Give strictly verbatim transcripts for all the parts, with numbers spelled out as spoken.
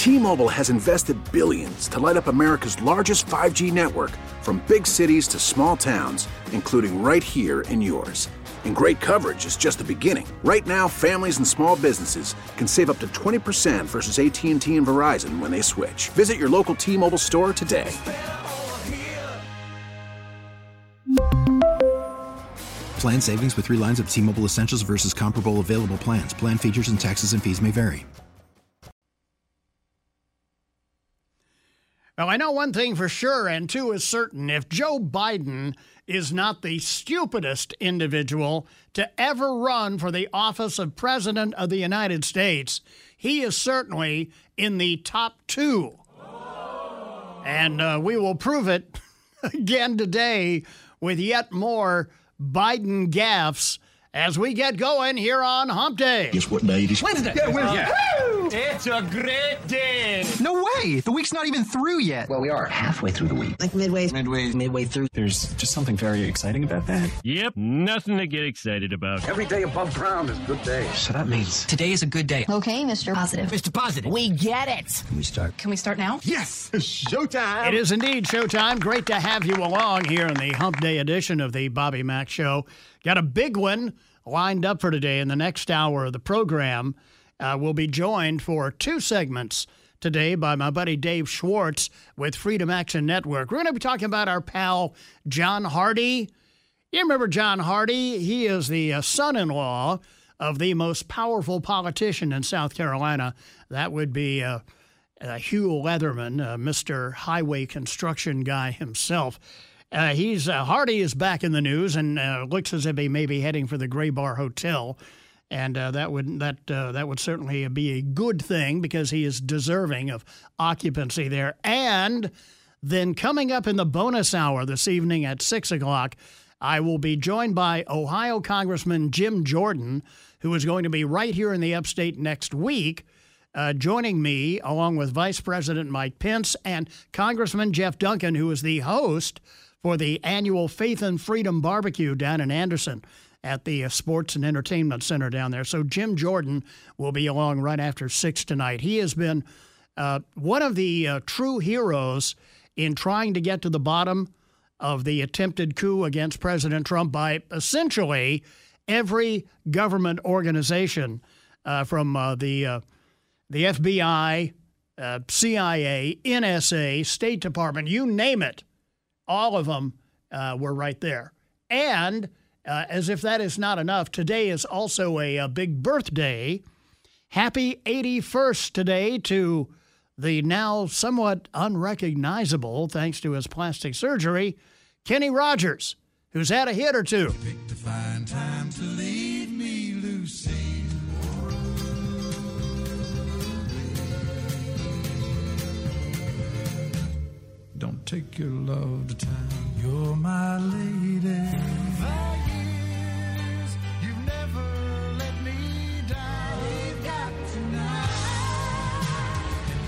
T-Mobile has invested billions to light up America's largest five G network, from big cities to small towns, including right here in yours. And great coverage is just the beginning. Right now, families and small businesses can save up to twenty percent versus A T and T and Verizon when they switch. Visit your local T-Mobile store today. Plan savings with three lines of T-Mobile Essentials versus comparable available plans. Plan features and taxes and fees may vary. Well, I know one thing for sure, and two is certain. If Joe Biden is not the stupidest individual to ever run for the office of President of the United States, he is certainly in the top two. And uh, we will prove it again today with yet more Biden gaffes as we get going here on Hump Day. Guess what day it is? Wednesday. Yeah, Wednesday. Yeah. Woo! It's a great day. No way. The week's not even through yet. Well, we are halfway through the week. Like midway. Midway. Midway through. There's just something very exciting about that. Yep, nothing to get excited about. Every day above ground is a good day. So that means today is a good day. Okay, Mister Positive. Mister Positive. We get it. Can we start? Can we start now? Yes. Showtime. It is indeed showtime. Great to have you along here in the Hump Day edition of the Bobby Mack Show. Got a big one lined up for today. In the next hour of the program, uh, we'll be joined for two segments today by my buddy Dave Schwartz with Freedom Action Network. We're going to be talking about our pal John Hardy. You remember John Hardy? He is the uh, son-in-law of the most powerful politician in South Carolina. That would be uh, uh, Hugh Leatherman, uh, Mister Highway Construction guy himself. Uh, he's uh, Hardy is back in the news and uh, looks as if he may be heading for the Gray Bar Hotel, and uh, that would that uh, that would certainly be a good thing because he is deserving of occupancy there. And then coming up in the bonus hour this evening at six o'clock, I will be joined by Ohio Congressman Jim Jordan, who is going to be right here in the Upstate next week, uh, joining me along with Vice President Mike Pence and Congressman Jeff Duncan, who is the host for the annual Faith and Freedom Barbecue down in Anderson at the Sports and Entertainment Center down there. So Jim Jordan will be along right after six tonight. He has been uh, one of the uh, true heroes in trying to get to the bottom of the attempted coup against President Trump by essentially every government organization uh, from uh, the, uh, the F B I, uh, C I A, N S A, State Department, you name it. All of them uh, were right there. And uh, as if that is not enough, today is also a, a big birthday. Happy eighty-first today to the now somewhat unrecognizable, thanks to his plastic surgery, Kenny Rogers, who's had a hit or two. Picked a fine time to leave me, Lucille. Don't take your love to town. You're my lady. For years, you've never let me down. We've got tonight.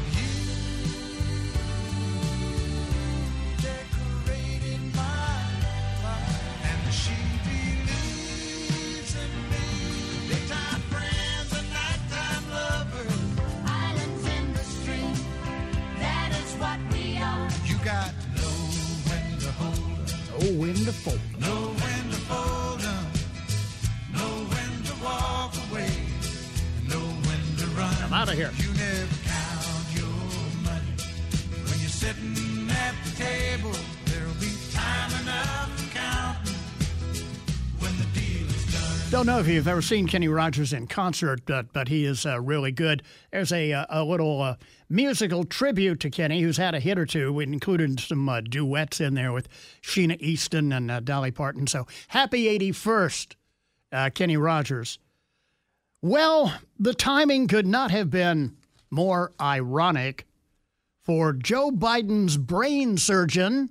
You decorated my life, and she believes in me. Daytime friends and nighttime lovers. Islands in the stream. That is what we are. You got to know when to hold up. Know when to fold. Know when to fold up. Know when to walk away. Know when to run. I'm out of here. You never count your money. When you're sitting at the table, there'll be time enough for counting when the deal is done. Don't know if you've ever seen Kenny Rogers in concert, but, but he is uh, really good. There's a, a little uh, musical tribute to Kenny, who's had a hit or two. We included some uh, duets in there with Sheena Easton and uh, Dolly Parton. So happy eighty-first, uh, Kenny Rogers. Well, the timing could not have been more ironic for Joe Biden's brain surgeon.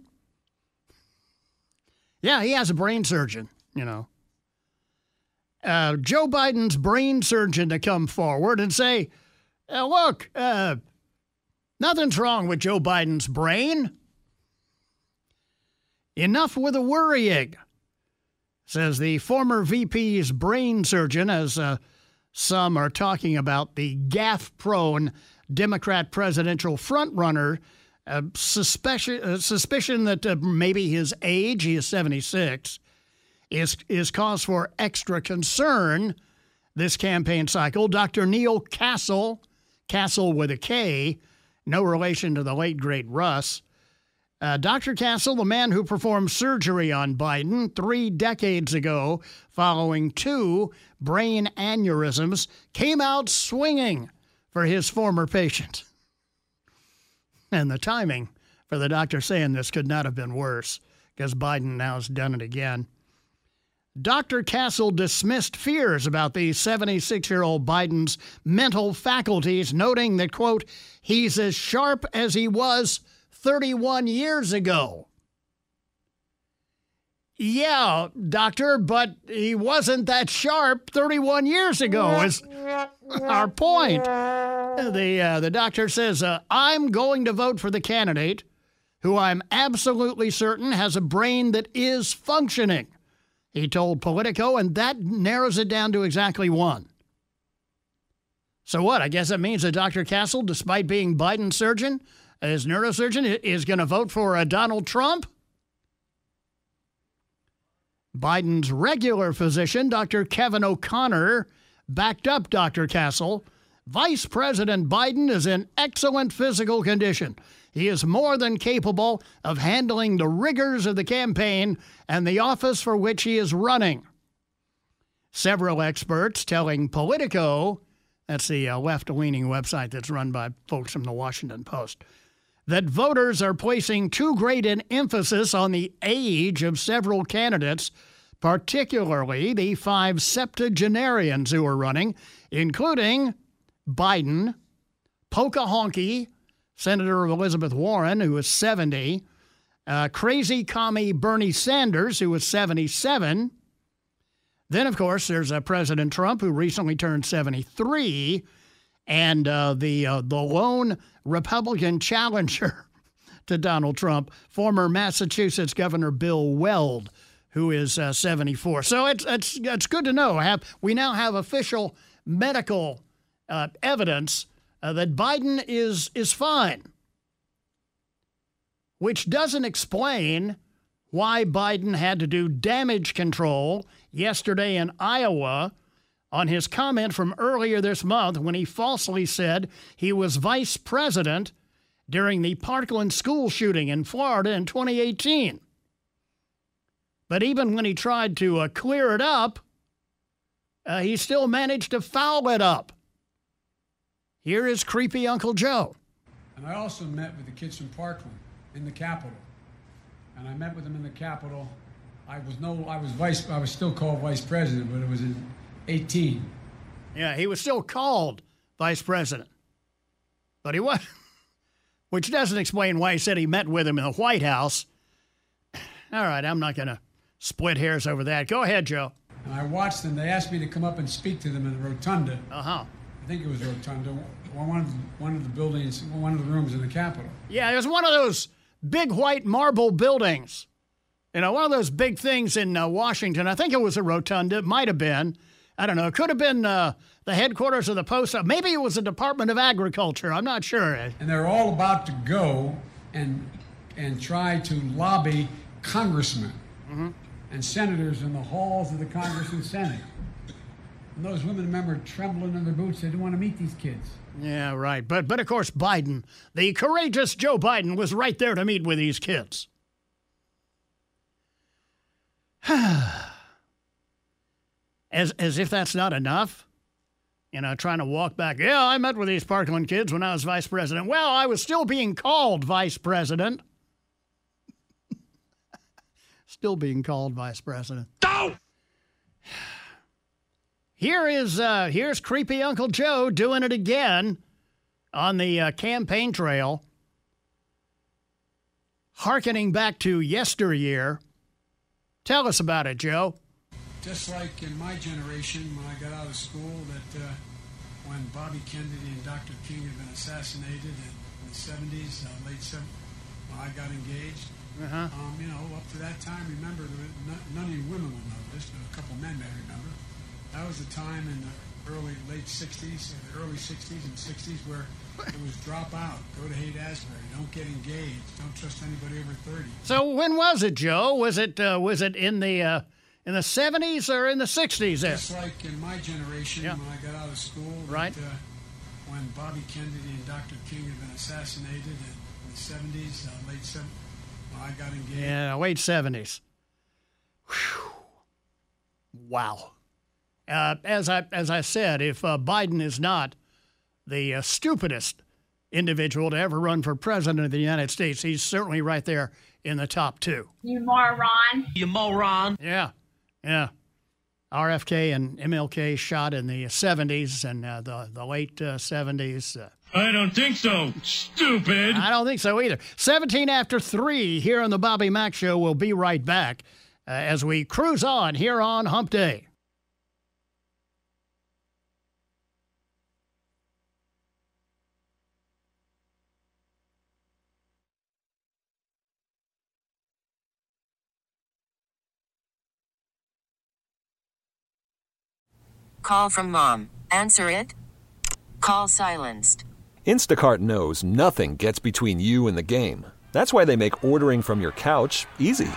Yeah, he has a brain surgeon, you know. Uh, Joe Biden's brain surgeon to come forward and say, uh, look, uh, nothing's wrong with Joe Biden's brain. Enough with the worrying, says the former V P's brain surgeon, as uh, some are talking about the gaffe-prone Democrat presidential frontrunner. Uh, suspicion, uh, suspicion that uh, maybe his age, he is seventy-six, is, is cause for extra concern this campaign cycle. Doctor Neil Castle, Castle with a K, no relation to the late, great Russ. Uh, Doctor Castle, the man who performed surgery on Biden three decades ago following two brain aneurysms, came out swinging for his former patient. And the timing for the doctor saying this could not have been worse, because Biden now has done it again. Doctor Castle dismissed fears about the seventy-six-year-old Biden's mental faculties, noting that, quote, he's as sharp as he was thirty-one years ago. Yeah, doctor, but he wasn't that sharp thirty-one years ago, is our point. The, uh, the doctor says, uh, I'm going to vote for the candidate who I'm absolutely certain has a brain that is functioning, he told Politico, and that narrows it down to exactly one. So what? I guess that means that Doctor Castle, despite being Biden's surgeon, his neurosurgeon, is going to vote for uh, Donald Trump? Biden's regular physician, Doctor Kevin O'Connor, backed up Doctor Castle. Vice President Biden is in excellent physical condition. He is more than capable of handling the rigors of the campaign and the office for which he is running. Several experts telling Politico, that's the uh, left-leaning website that's run by folks from the Washington Post, that voters are placing too great an emphasis on the age of several candidates, particularly the five septuagenarians who are running, including Biden, Pocahontas, Senator Elizabeth Warren, who is seventy, uh, crazy commie Bernie Sanders, who is seventy-seven. Then, of course, there's uh, President Trump, who recently turned seventy-three, and uh, the uh, the lone Republican challenger to Donald Trump, former Massachusetts Governor Bill Weld, who is uh, seventy-four. So it's it's it's good to know. Have we now have official medical uh, evidence uh, that Biden is is fine, which doesn't explain why Biden had to do damage control yesterday in Iowa on his comment from earlier this month when he falsely said he was vice president during the Parkland school shooting in Florida in twenty eighteen. But even when he tried to uh, clear it up, uh, he still managed to foul it up. Here is creepy Uncle Joe. And I also met with the kids from Parkland in the Capitol. And I met with them in the Capitol. I was no, I was vice, I was still called vice president, but it was in eighteen. Yeah, he was still called vice president, but he was, which doesn't explain why he said he met with him in the White House. All right, I'm not going to split hairs over that. Go ahead, Joe. And I watched them. They asked me to come up and speak to them in the rotunda. Uh-huh. I think it was rotunda, one of the, one of the buildings, one of the rooms in the Capitol. Yeah, it was one of those big white marble buildings. You know, one of those big things in uh, Washington. I think it was a rotunda. It might have been. I don't know. It could have been uh, the headquarters of the post. Maybe it was the Department of Agriculture. I'm not sure. And they're all about to go and and try to lobby congressmen mm-hmm. and senators in the halls of the Congress and Senate. And those women, remember, trembling in their boots. They didn't want to meet these kids. Yeah, right. But, but of course, Biden, the courageous Joe Biden, was right there to meet with these kids. As as if that's not enough, you know, trying to walk back. Yeah, I met with these Parkland kids when I was vice president. Well, I was still being called vice president. Still being called vice president. Go! Here is uh, here's creepy Uncle Joe doing it again on the uh, campaign trail, hearkening back to yesteryear. Tell us about it, Joe. Just like in my generation, when I got out of school, that uh, when Bobby Kennedy and Doctor King had been assassinated in, in the seventies, uh, late seventies, when I got engaged, uh-huh. um, you know, up to that time, remember, there were none, none of you women would know this, but a couple men may remember. That was the time in the early, late sixties, or the early sixties and sixties, where it was drop out, go to Haight-Ashbury, don't get engaged, don't trust anybody over thirty. So when was it, Joe? Was it uh, was it in the uh, in the seventies or in the sixties? There, just like in my generation, yeah. when I got out of school, right? That, uh, when Bobby Kennedy and Doctor King had been assassinated in the seventies, uh, late seventies, when I got engaged. Yeah, late seventies. Whew. Wow. Uh, as I as I said, if uh, Biden is not the uh, stupidest individual to ever run for president of the United States, he's certainly right there in the top two. You moron. You moron. Yeah, yeah. R F K and M L K shot in the seventies and uh, the, the late uh, seventies. Uh, I don't think so, stupid. I don't think so either. seventeen after three here on the Bobby Mack Show. We'll be right back uh, as we cruise on here on Hump Day. Call from mom. Answer it. Call silenced. Instacart knows nothing gets between you and the game. That's why they make ordering from your couch easy.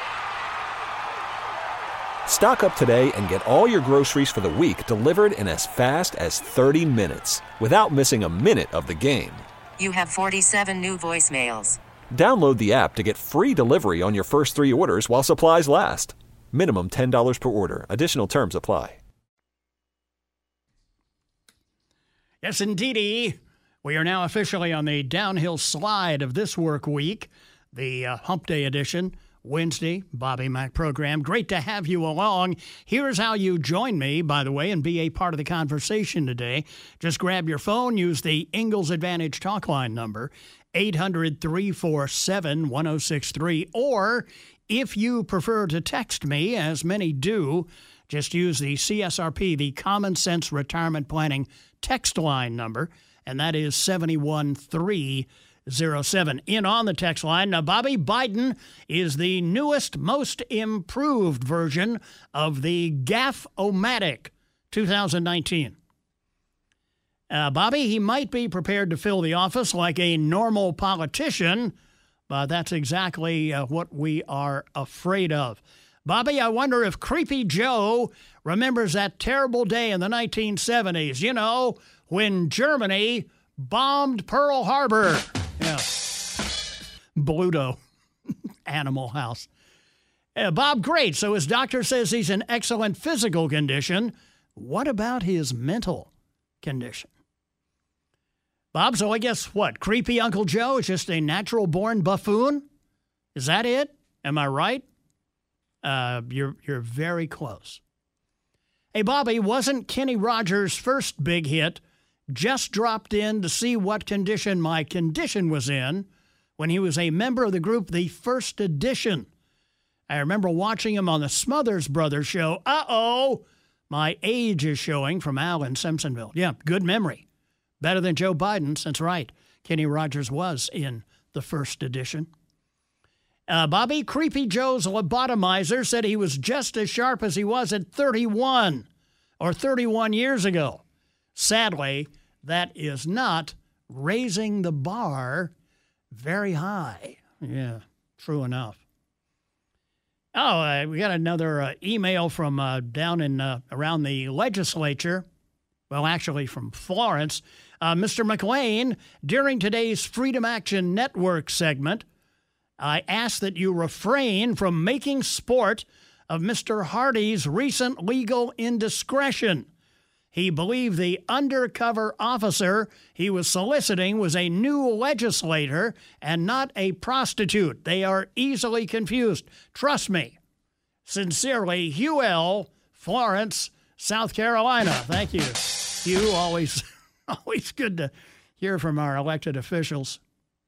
Stock up today and get all your groceries for the week delivered in as fast as thirty minutes without missing a minute of the game. You have forty-seven new voicemails. Download the app to get free delivery on your first three orders while supplies last. Minimum ten dollars per order. Additional terms apply. Yes, indeedy. We are now officially on the downhill slide of this work week, the uh, Hump Day edition, Wednesday, Bobby Mack program. Great to have you along. Here's how you join me, by the way, and be a part of the conversation today. Just grab your phone, use the Ingalls Advantage talk line number, eight hundred, three four seven, one oh six three, or if you prefer to text me, as many do, just use the C S R P, the Common Sense Retirement Planning text line number, and that is seven one three oh seven. In on the text line, now Bobby, Biden is the newest, most improved version of the Gaff-O-Matic twenty nineteen. Uh, Bobby, he might be prepared to fill the office like a normal politician, but that's exactly uh, what we are afraid of. Bobby, I wonder if Creepy Joe remembers that terrible day in the nineteen seventies, you know, when Germany bombed Pearl Harbor. Yeah. Bluto. Animal House. Uh, Bob, great. So his doctor says he's in excellent physical condition. What about his mental condition? Bob, so I guess what? Creepy Uncle Joe is just a natural-born buffoon? Is that it? Am I right? Uh, you're you're very close. Hey, Bobby, wasn't Kenny Rogers' first big hit just dropped in to see what condition my condition was in when he was a member of the group The First Edition? I remember watching him on the Smothers Brothers show. Uh-oh, my age is showing from Al in Simpsonville. Yeah, good memory. Better than Joe Biden's. That's right. Kenny Rogers was in The First Edition. Uh, Bobby, Creepy Joe's lobotomizer said he was just as sharp as he was at thirty-one or thirty-one years ago. Sadly, that is not raising the bar very high. Yeah, true enough. Oh, uh, we got another uh, email from uh, down in uh, around the legislature. Well, actually from Florence. Uh, Mister McLean, during today's Freedom Action Network segment, I ask that you refrain from making sport of Mister Hardy's recent legal indiscretion. He believed the undercover officer he was soliciting was a new legislator and not a prostitute. They are easily confused. Trust me. Sincerely, Hugh L., Florence, South Carolina. Thank you. Hugh, always, always good to hear from our elected officials.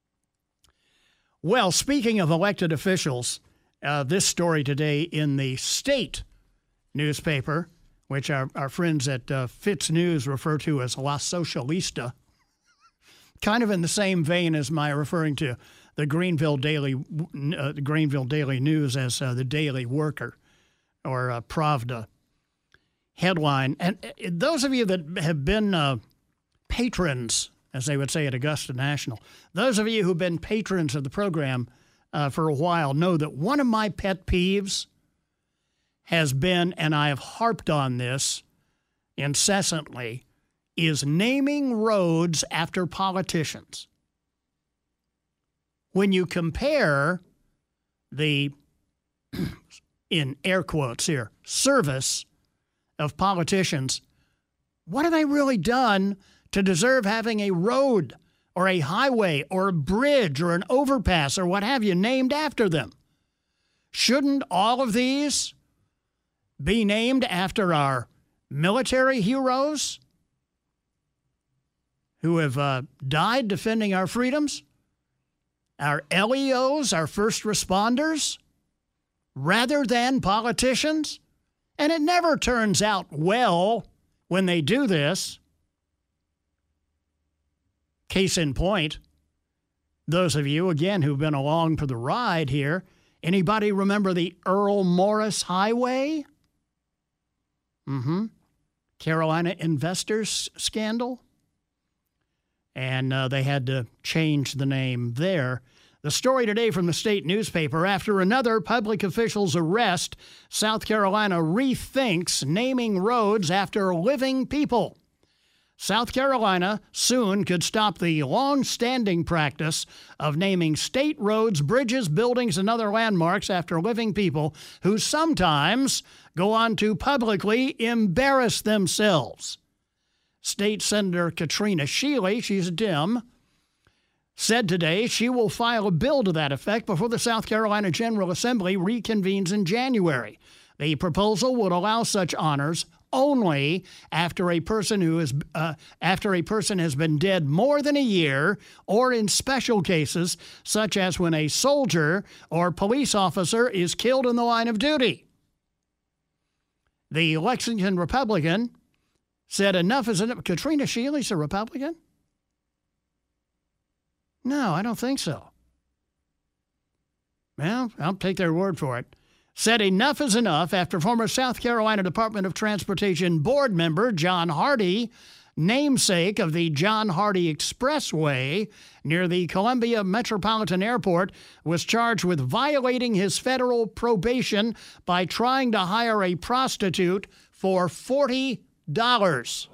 Well, speaking of elected officials, uh, this story today in the state newspaper, which our, our friends at uh, Fitz News refer to as La Socialista, kind of in the same vein as my referring to the Greenville Daily, uh, the Greenville Daily News as uh, the Daily Worker, or uh, Pravda. headline. And those of you that have been uh, patrons, as they would say at Augusta National, those of you who've been patrons of the program uh, for a while know that one of my pet peeves has been, and I have harped on this incessantly, is naming roads after politicians. When you compare the, in air quotes here, service of politicians, what have they really done to deserve having a road or a highway or a bridge or an overpass or what have you named after them? Shouldn't all of these be named after our military heroes who have uh, died defending our freedoms, our L E Os, our first responders, rather than politicians? And it never turns out well when they do this. Case in point, those of you, again, who've been along for the ride here, anybody remember the Earl Morris Highway? Mm-hmm. Carolina Investors scandal? And uh, they had to change the name there. The story today from the state newspaper: after another public official's arrest, South Carolina rethinks naming roads after living people. South Carolina soon could stop the long-standing practice of naming state roads, bridges, buildings, and other landmarks after living people who sometimes go on to publicly embarrass themselves. State Senator Katrina Shealy, she's a Dem, said today she will file a bill to that effect before the South Carolina General Assembly reconvenes in January. The proposal would allow such honors only after a person who is uh, after a person has been dead more than a year, or in special cases such as when a soldier or police officer is killed in the line of duty. The Lexington Republican said enough is enough. Katrina Shealy's a Republican? No, I don't think so. Well, I'll take their word for it. Said enough is enough after former South Carolina Department of Transportation board member John Hardy, namesake of the John Hardy Expressway near the Columbia Metropolitan Airport, was charged with violating his federal probation by trying to hire a prostitute for forty dollars.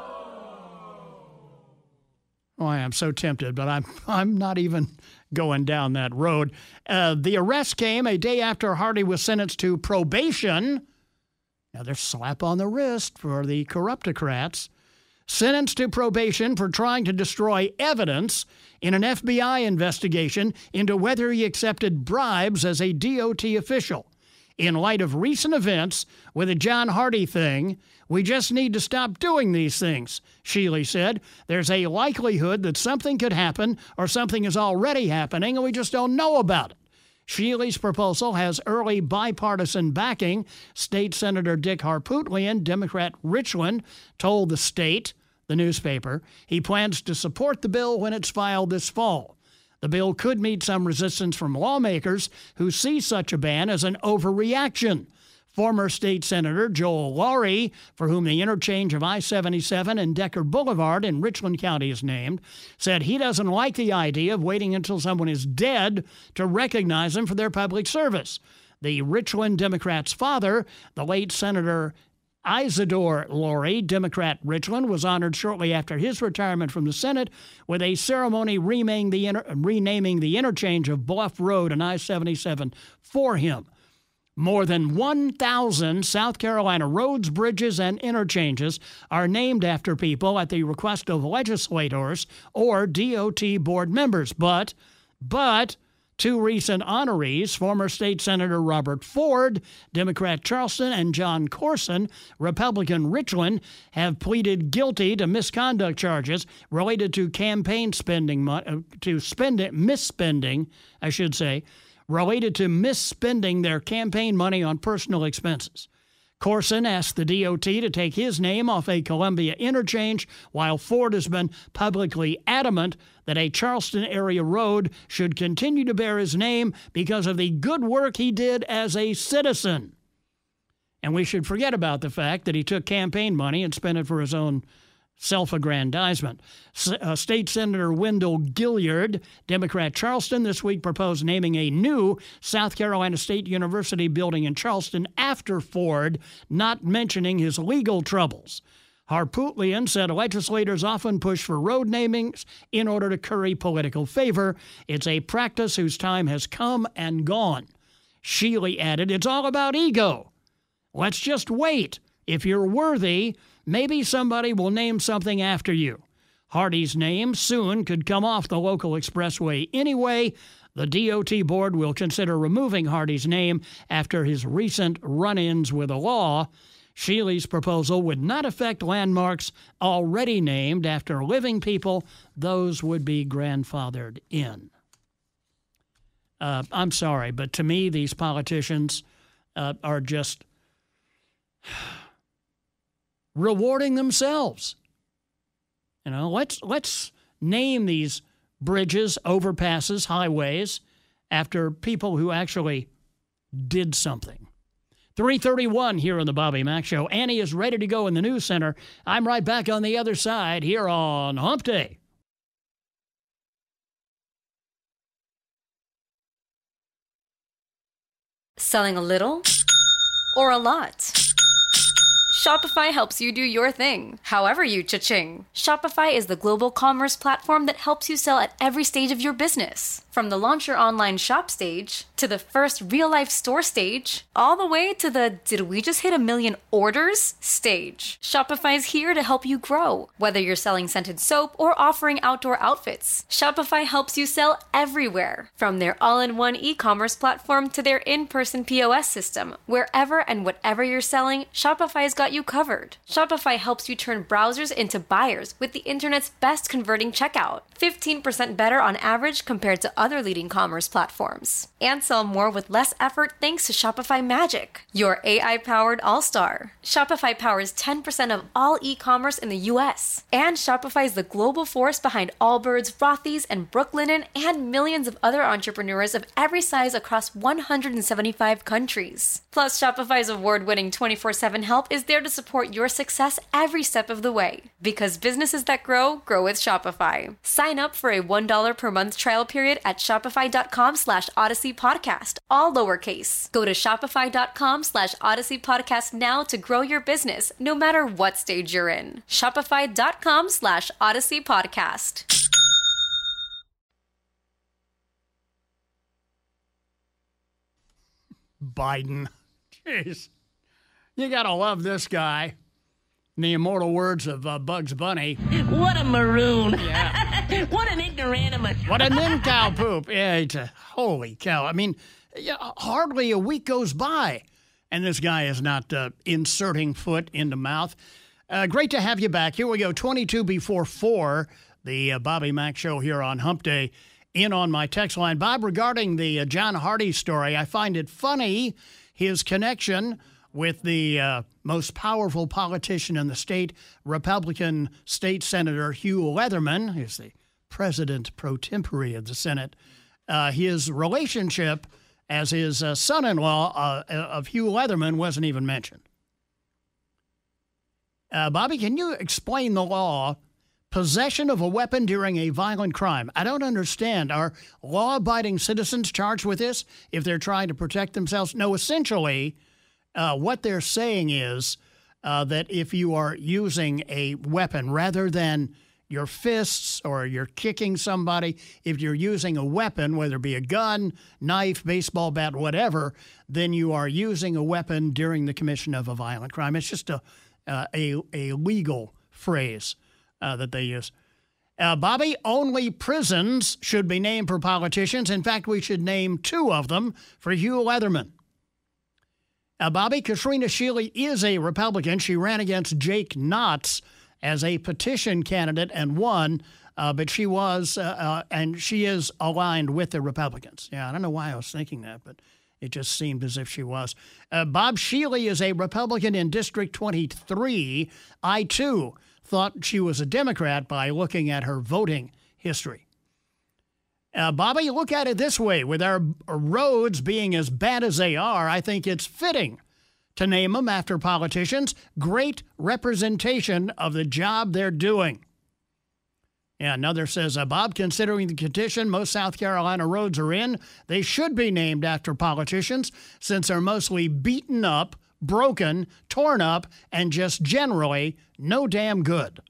Oh, I am so tempted, but I'm I'm not even going down that road. Uh, the arrest came a day after Hardy was sentenced to probation. Now, there's a slap on the wrist for the corruptocrats. Sentenced to probation for trying to destroy evidence in an F B I investigation into whether he accepted bribes as a D O T official. In light of recent events with the John Hardy thing, we just need to stop doing these things, Shealy said. There's a likelihood that something could happen or something is already happening and we just don't know about it. Shealy's proposal has early bipartisan backing. State Senator Dick Harpootlian, Democrat Richland, told the State, the newspaper, he plans to support the bill when it's filed this fall. The bill could meet some resistance from lawmakers who see such a ban as an overreaction. Former state senator Joel Laurie, for whom the interchange of I seventy-seven and Decker Boulevard in Richland County is named, said he doesn't like the idea of waiting until someone is dead to recognize them for their public service. The Richland Democrat's father, the late Senator Isidore Laurie, Democrat Richland, was honored shortly after his retirement from the Senate with a ceremony renaming the, inter- renaming the interchange of Bluff Road and I seventy-seven for him. More than one thousand South Carolina roads, bridges, and interchanges are named after people at the request of legislators or D O T board members. But, but... Two recent honorees, former State Senator Robert Ford, Democrat Charleston, and John Corson, Republican Richland, have pleaded guilty to misconduct charges related to campaign spending, uh, to spend it, misspending, I should say, related to misspending their campaign money on personal expenses. Corson asked the D O T to take his name off a Columbia interchange, while Ford has been publicly adamant that a Charleston area road should continue to bear his name because of the good work he did as a citizen. And we should forget about the fact that he took campaign money and spent it for his own self-aggrandizement. S- uh, State Senator Wendell Gilliard, Democrat Charleston, this week proposed naming a new South Carolina State University building in Charleston after Ford, not mentioning his legal troubles. Harpootlian said legislators often push for road namings in order to curry political favor. It's a practice whose time has come and gone. Shealy added, it's all about ego. Let's just wait. If you're worthy, maybe somebody will name something after you. Hardy's name soon could come off the local expressway anyway. The D O T board will consider removing Hardy's name after his recent run-ins with the law. Shealy's proposal would not affect landmarks already named after living people. Those would be grandfathered in. Uh, I'm sorry, but to me, these politicians uh, are just rewarding themselves. You know, let's let's name these bridges, overpasses, highways after people who actually did something. three thirty-one here on the Bobby Mack Show. Annie is ready to go in the news center. I'm right back on the other side here on Hump Day. Selling a little or a lot? Shopify helps you do your thing, however you cha-ching. Shopify is the global commerce platform that helps you sell at every stage of your business. From the launch your online shop stage, to the first real-life store stage, all the way to the did we just hit a million orders stage. Shopify's here to help you grow. Whether you're selling scented soap or offering outdoor outfits, Shopify helps you sell everywhere. From their all-in-one e-commerce platform to their in-person P O S system, wherever and whatever you're selling, Shopify's got you covered. Shopify helps you turn browsers into buyers with the internet's best converting checkout. fifteen percent better on average compared to other leading commerce platforms. And sell more with less effort thanks to Shopify Magic, your A I-powered all-star. Shopify powers ten percent of all e-commerce in the U S. And Shopify is the global force behind Allbirds, Rothy's, and Brooklinen, and millions of other entrepreneurs of every size across one hundred seventy-five countries. Plus, Shopify's award-winning twenty-four seven help is there to support your success every step of the way. Because businesses that grow, grow with Shopify. Sign up for a one dollar per month trial period at shopify.com slash Odyssey Podcast, all lowercase. Go to shopify.com slash Odyssey Podcast now to grow your business, no matter what stage you're in. Shopify.com slash Odyssey Podcast. Biden. Jeez. You gotta love this guy. In the immortal words of uh, Bugs Bunny. What a maroon. Yeah. What an ignoramus. What a nincompoop. Yeah, it's a, holy cow. I mean, yeah, hardly a week goes by, and this guy is not uh, inserting foot into mouth. Uh, great to have you back. Here we go, twenty-two before four, the uh, Bobby Mack Show here on Hump Day. In on my text line. Bob, regarding the uh, John Hardy story, I find it funny, his connection with the uh, most powerful politician in the state, Republican State Senator Hugh Leatherman, who's the president pro tempore of the Senate. Uh, his relationship as his uh, son-in-law uh, of Hugh Leatherman wasn't even mentioned. Uh, Bobby, can you explain the law? Possession of a weapon during a violent crime. I don't understand. Are law-abiding citizens charged with this if they're trying to protect themselves? No, essentially, uh, what they're saying is uh, that if you are using a weapon rather than your fists or you're kicking somebody, if you're using a weapon, whether it be a gun, knife, baseball bat, whatever, then you are using a weapon during the commission of a violent crime. It's just a uh, a, a legal phrase uh, that they use. Uh, Bobby, only prisons should be named for politicians. In fact, we should name two of them for Hugh Leatherman. Uh, Bobby, Katrina Shealy is a Republican. She ran against Jake Knotts as a petition candidate and won, uh, but she was, uh, uh, and she is aligned with the Republicans. Yeah, I don't know why I was thinking that, but it just seemed as if she was. Uh, Bob Shealy is a Republican in District twenty-three. I, too, thought she was a Democrat by looking at her voting history. Uh, Bobby, look at it this way. With our roads being as bad as they are, I think it's fitting to name them after politicians. Great representation of the job they're doing. Yeah, another says, uh, Bob, considering the condition most South Carolina roads are in, they should be named after politicians since they're mostly beaten up, broken, torn up, and just generally no damn good.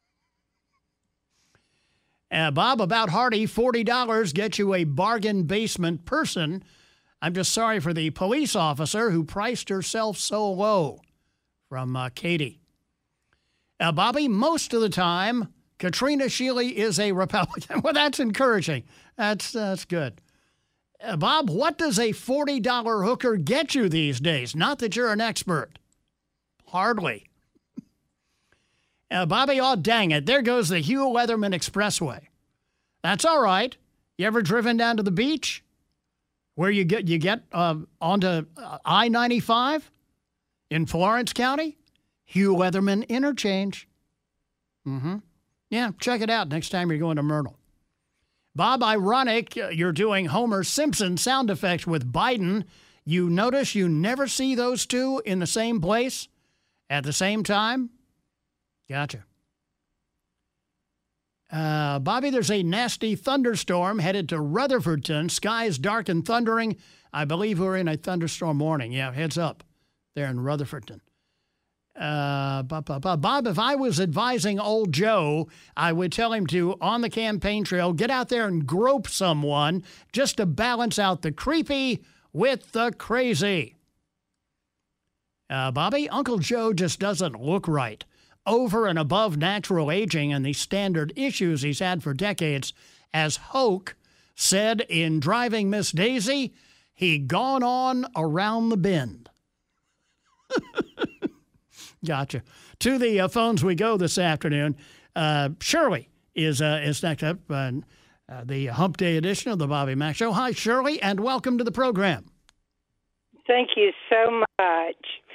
Uh, Bob, about Hardy, forty dollars gets you a bargain basement person. I'm just sorry for the police officer who priced herself so low. From uh, Katie. Uh, Bobby, most of the time, Katrina Shealy is a Republican. Well, that's encouraging. That's that's good. Uh, Bob, what does a forty dollar hooker get you these days? Not that you're an expert. Hardly. Uh, Bobby, oh, dang it. There goes the Hugh Leatherman Expressway. That's all right. You ever driven down to the beach where you get you get uh, onto I ninety-five in Florence County? Hugh Leatherman Interchange. Mm-hmm. Yeah, check it out next time you're going to Myrtle. Bob, ironic, you're doing Homer Simpson sound effects with Biden. You notice you never see those two in the same place at the same time? Gotcha. Uh, Bobby, there's a nasty thunderstorm headed to Rutherfordton. Skies dark and thundering. I believe we're in a thunderstorm warning. Yeah, heads up there in Rutherfordton. Uh, Bob, if I was advising old Joe, I would tell him to, on the campaign trail, get out there and grope someone just to balance out the creepy with the crazy. Uh, Bobby, Uncle Joe just doesn't look right. Over and above natural aging and the standard issues he's had for decades, as Hoke said in Driving Miss Daisy, he gone on around the bend. Gotcha. To the uh, phones we go this afternoon. Uh, Shirley is uh, is next up, uh, uh, the Hump Day edition of the Bobby Mack Show. Hi, Shirley, and welcome to the program. Thank you so much.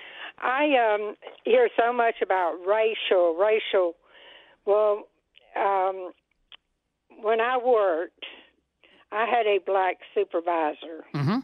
I um, hear so much about racial, racial. Well, um, when I worked, I had a black supervisor. Mm-hmm.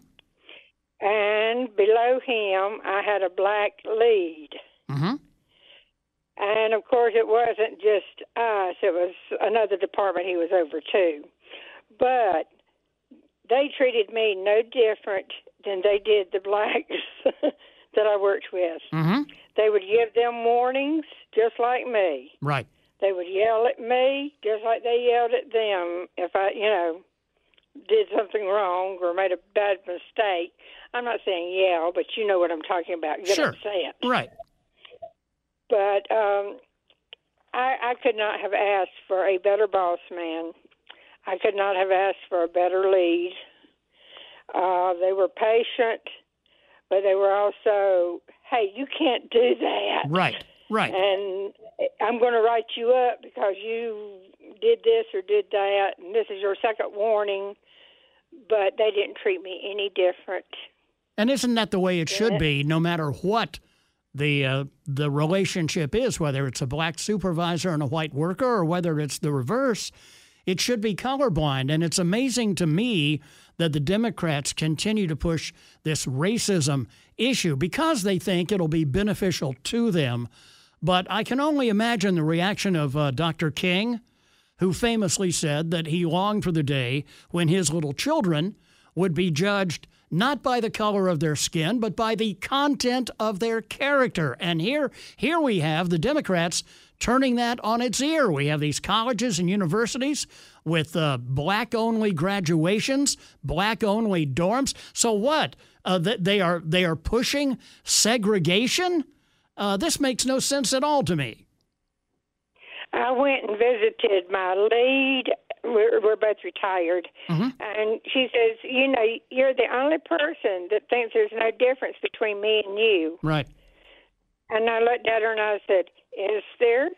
And below him, I had a black lead. Mm-hmm. And, of course, it wasn't just us. It was another department he was over, too. But they treated me no different than they did the blacks that I worked with. Mm-hmm. They would give them warnings just like me. Right. They would yell at me just like they yelled at them if I, you know, did something wrong or made a bad mistake. I'm not saying yell, but you know what I'm talking about. Get sure. upset. Right. But um, I, I could not have asked for a better boss man. I could not have asked for a better lead. Uh, they were patient, but they were also, hey, you can't do that. Right, right. And I'm going to write you up because you did this or did that, and this is your second warning. But they didn't treat me any different. And isn't that the way it should yeah. be, no matter what the uh, the relationship is, whether it's a black supervisor and a white worker or whether it's the reverse? It should be colorblind. And it's amazing to me that the Democrats continue to push this racism issue because they think it'll be beneficial to them. But I can only imagine the reaction of uh, Doctor King, who famously said that he longed for the day when his little children would be judged not by the color of their skin, but by the content of their character. And here, here we have the Democrats turning that on its ear. We have these colleges and universities with uh, black-only graduations, black-only dorms. So what? Uh, they are they are pushing segregation? Uh, this makes no sense at all to me. I went and visited my lead. We're, we're both retired. Mm-hmm. And she says, you know, you're the only person that thinks there's no difference between me and you. Right. And I looked at her and I said, is there?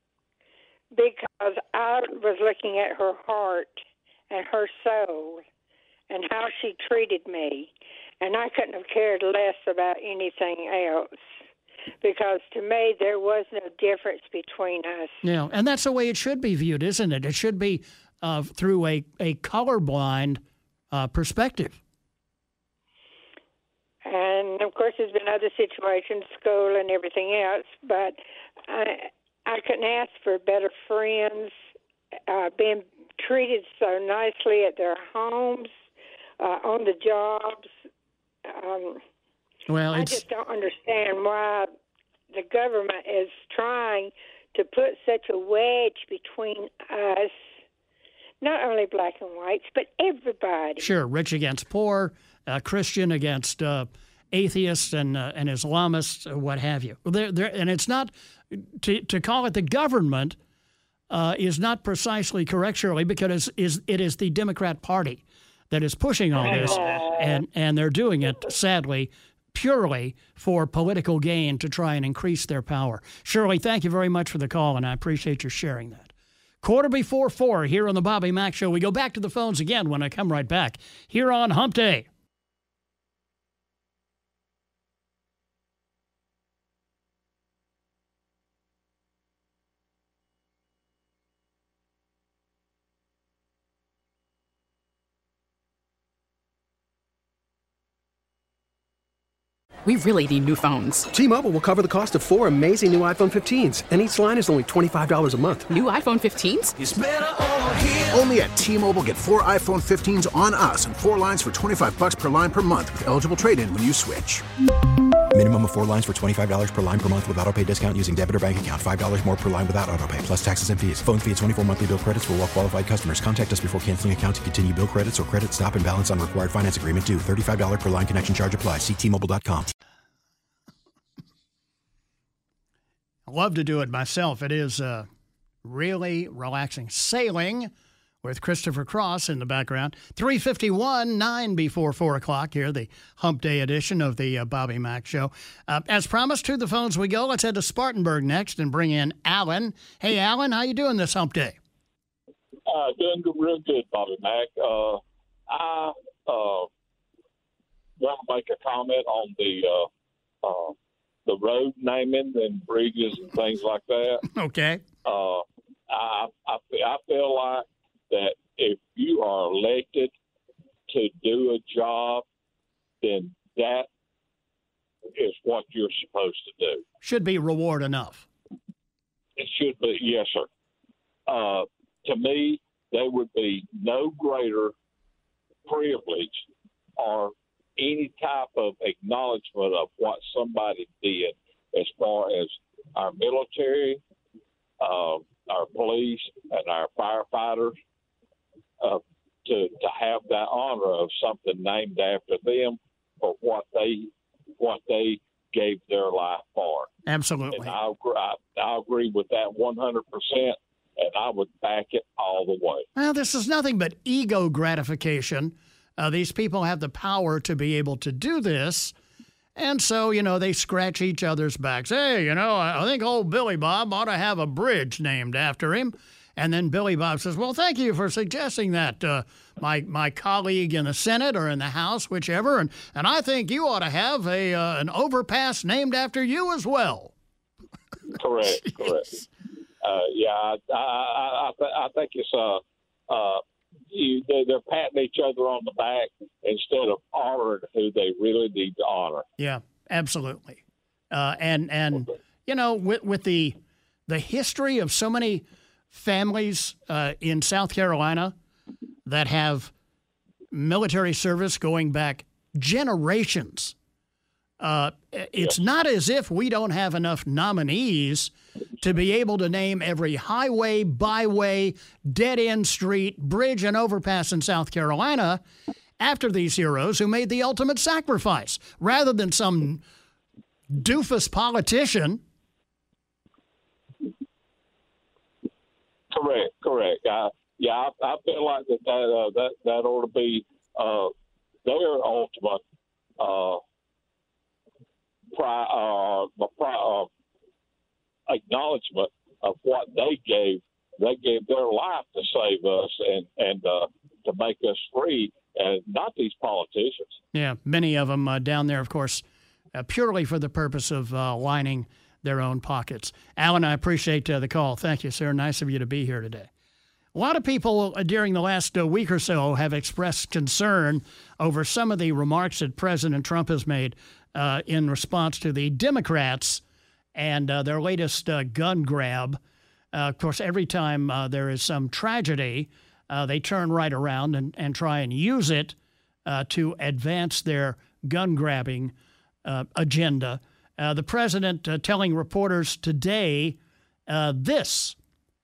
Because I was looking at her heart and her soul and how she treated me. And I couldn't have cared less about anything else. Because to me, there was no difference between us. Yeah, and that's the way it should be viewed, isn't it? It should be uh, through a, a colorblind uh, perspective. And, of course, there's been other situations, school and everything else, but I, I couldn't ask for better friends, uh, being treated so nicely at their homes, uh, on the jobs. Um, well, I it's... just don't understand why the government is trying to put such a wedge between us, not only black and whites, but everybody. Sure, rich against poor, uh, Christian against uh, atheists and uh, and Islamists, uh, what have you. They're, they're, and it's not, to, to call it the government uh, is not precisely correct, Shirley, because it is, it is the Democrat Party that is pushing all this, and, and they're doing it, sadly, purely for political gain to try and increase their power. Shirley, thank you very much for the call, and I appreciate your sharing that. Quarter before four here on the Bobby Mack Show. We go back to the phones again when I come right back here on Hump Day. We really need new phones. T-Mobile will cover the cost of four amazing new iPhone fifteens, and each line is only twenty-five dollars a month. New iPhone fifteens? It's better over here. Only at T-Mobile, get four iPhone fifteens on us and four lines for twenty-five dollars per line per month with eligible trade-in when you switch. Minimum of four lines for twenty-five dollars per line per month with autopay discount using debit or bank account. five dollars more per line without autopay, plus taxes and fees. Phone fee at twenty-four monthly bill credits for well qualified customers. Contact us before canceling account to continue bill credits or credit stop and balance on required finance agreement due. thirty-five dollars per line connection charge applies. See T Mobile dot com. I love to do it myself. It is uh, really relaxing. Sailing with Christopher Cross in the background. three fifty-one, nine before four o'clock here, the Hump Day edition of the uh, Bobby Mack Show. Uh, as promised, to the phones we go. Let's head to Spartanburg next and bring in Alan. Hey, Alan, how you doing this Hump Day? Uh, doing good, real good, Bobby Mack. Uh, I uh, want to make a comment on the uh, uh, the road naming and bridges and things like that. Okay. Uh, I, I I feel like that if you are elected to do a job, then that is what you're supposed to do. Should be reward enough. It should be, yes, sir. Uh, to me, there would be no greater privilege or any type of acknowledgement of what somebody did as far as our military, uh, our police, and our firefighters, uh, to to have that honor of something named after them for what they what they gave their life for. Absolutely. And I agree, I, I agree with that one hundred percent, and I would back it all the way. Well, this is nothing but ego gratification. Uh, these people have the power to be able to do this. And so, you know, they scratch each other's backs. Hey, you know, I think old Billy Bob ought to have a bridge named after him. And then Billy Bob says, well, thank you for suggesting that, uh, my my colleague in the Senate or in the House, whichever. And, and I think you ought to have a uh, an overpass named after you as well. Correct, correct. Uh, yeah, I, I, I, I think it's uh, uh, you, they're patting each other on the back instead of honoring who they really need to honor. Yeah, absolutely. Uh, and, and you know, with, with the the history of so many families uh, in South Carolina that have military service going back generations, uh, it's yes. not as if we don't have enough nominees to be able to name every highway, byway, dead-end street, bridge, and overpass in South Carolina after these heroes who made the ultimate sacrifice, rather than some doofus politician. Correct, correct. Uh, yeah, I, I feel like that that, uh, that that ought to be uh, their ultimate uh, pri- uh, pri- uh, acknowledgement of what they gave. They gave their life to save us and and uh, to make us free, and not these politicians. Yeah, many of them uh, down there, of course, uh, purely for the purpose of uh, lining their own pockets. Alan, I appreciate uh, the call. Thank you, sir. Nice of you to be here today. A lot of people uh, during the last uh, week or so have expressed concern over some of the remarks that President Trump has made uh, in response to the Democrats and uh, their latest uh, gun grab. Uh, of course, every time uh, there is some tragedy, uh, they turn right around and, and try and use it uh, to advance their gun-grabbing uh, agenda. Uh, the president uh, telling reporters today uh, this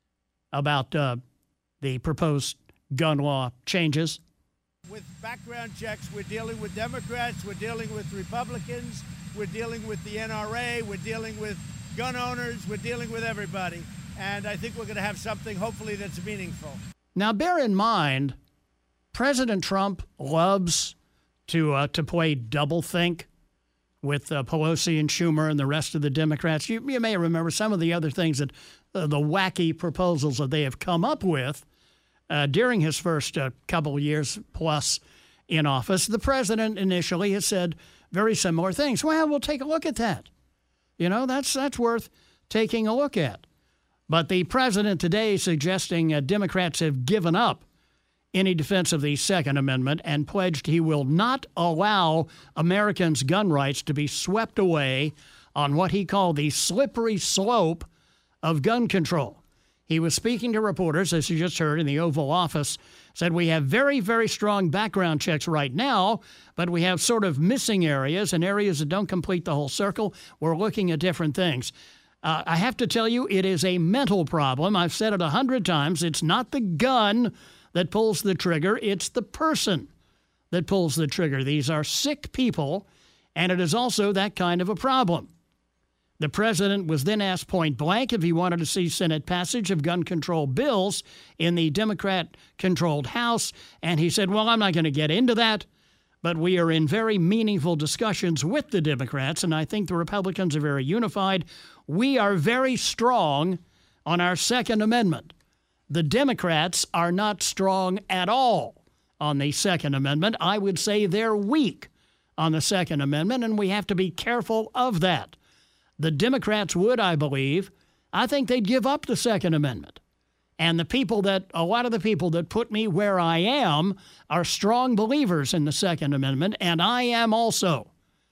about uh, the proposed gun law changes. With background checks, we're dealing with Democrats, we're dealing with Republicans, we're dealing with the N R A, we're dealing with gun owners, we're dealing with everybody. And I think we're going to have something, hopefully, that's meaningful. Now, bear in mind, President Trump loves to uh, to play doublethink with uh, Pelosi and Schumer and the rest of the Democrats. You, you may remember some of the other things that uh, the wacky proposals that they have come up with uh, during his first uh, couple years plus in office. The president initially has said very similar things. Well, we'll take a look at that. You know, that's that's worth taking a look at. But the president today suggesting uh, Democrats have given up any defense of the Second Amendment and pledged he will not allow Americans' gun rights to be swept away on what he called the slippery slope of gun control. He was speaking to reporters, as you just heard, in the Oval Office, said we have very, very strong background checks right now, but we have sort of missing areas and areas that don't complete the whole circle. We're looking at different things. Uh, I have to tell you, it is a mental problem. I've said it a hundred times. It's not the gun that pulls the trigger. It's the person that pulls the trigger. These are sick people, and it is also that kind of a problem. The president was then asked point blank if he wanted to see Senate passage of gun control bills in the Democrat-controlled House, and he said, well, I'm not going to get into that, but we are in very meaningful discussions with the Democrats, and I think the Republicans are very unified. We are very strong on our Second Amendment. The Democrats are not strong at all on the Second Amendment. I would say they're weak on the Second Amendment, and we have to be careful of that. The Democrats would, I believe, I think they'd give up the Second Amendment. And the people that, a lot of the people that put me where I am are strong believers in the Second Amendment, and I am also.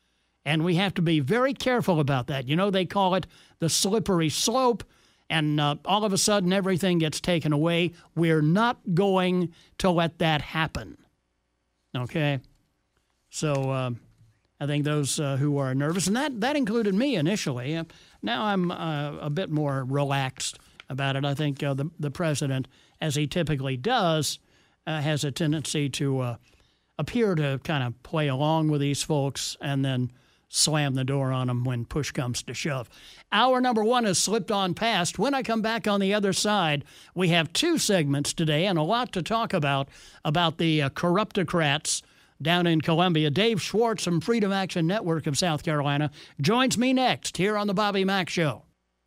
And we have to be very careful about that. You know, they call it the slippery slope, and uh, all of a sudden everything gets taken away. We're not going to let that happen. Okay? So uh, I think those uh, who are nervous, and that, that included me initially. Uh, now I'm uh, a bit more relaxed about it. I think uh, the, the president, as he typically does, uh, has a tendency to uh, appear to kind of play along with these folks and then slam the door on them when push comes to shove. Hour number one has slipped on past. When I come back on the other side, we have two segments today and a lot to talk about, about the uh, corruptocrats down in Columbia. Dave Schwartz from Freedom Action Network of South Carolina joins me next here on the Bobby Mack Show.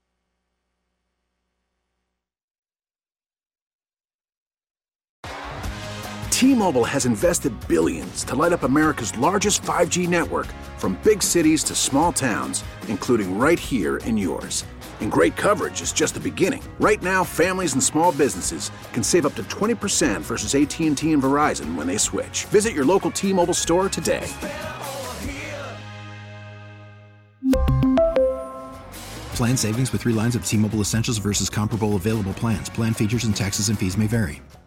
T-Mobile has invested billions to light up America's largest five G network, from big cities to small towns, including right here in yours. And great coverage is just the beginning. Right now, families and small businesses can save up to twenty percent versus A T and T and Verizon when they switch. Visit your local T-Mobile store today. Plan savings with three lines of T-Mobile Essentials versus comparable available plans. Plan features and taxes and fees may vary.